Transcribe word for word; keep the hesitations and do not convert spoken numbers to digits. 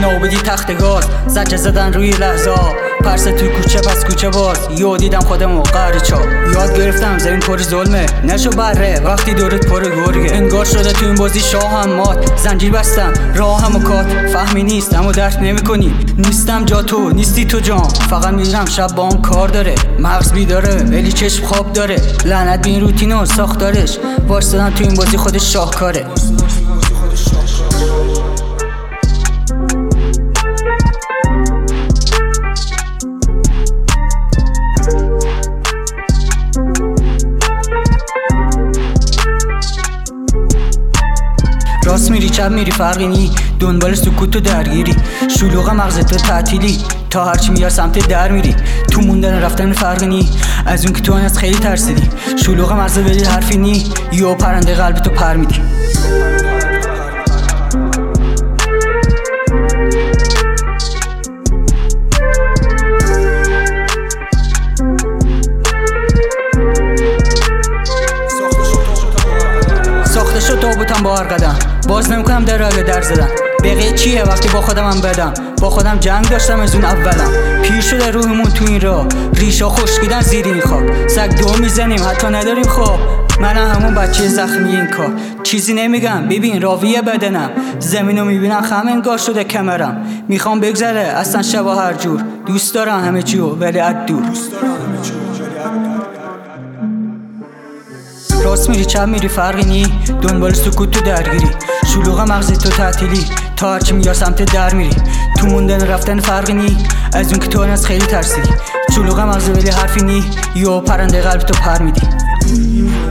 نوبدی تخت گاز زجه زدن روی لحظه پرسه توی کوچه پس کوچه باز یو دیدم خودمو قهر چا یاد گرفتم زمین پر ظلمه نشو بره وقتی دورت پر گرگه انگار شده تو این بازی شاهم مات زنجیر بستم راهم و کات فهمی نیست اما درک نمی کنی نیستم جا تو نیستی تو جام فقط میدونم شب با هم کار داره مغز بیداره ولی چشم خواب داره لعنت به این روتین و ساختارش وارستادن تو این بازی خودش شاهکاره راست میری چپ میری فرقی نی دنبال سکوت و درگیری شلوغ مغزت تو تعطیلی تا هرچی میار سمت در میری تو موندن رفتن فرقی نی از اون که تو از خیلی ترسیدی شلوغ مغزت ولی حرفی نی یو پرنده قلب تو پر میدی ساخته شد تابوتم با هر قدم باز نمیکنم در راه در زدن بقیه چیه وقتی با خودم هم بدم با خودم جنگ داشتم از اون اولم پیر شده روحمون تو این راه ریشا خشکیدن زیر این خاک سگ دو میزنیم حتی نداریم خواب منم همون بچه زخمی این کار چیزی نمیگم ببین راویه بدنم زمینو میبینم خم انگار شده کمرم میخوام بگذره اصلا شبا هر جور دوست دارم همه چیو ولی از دور راست میری چپ میری فرقی نی دنبال سکوت تو درگیری شلوغ مغزت تو تعطیلی تا هرچی میار سمت در میری تو موندن رفتن فرقی نی از اون که تو از خیلی ترسیدی شلوغ مغزت ولی حرفی نی یو پرنده قلب تو پر میدی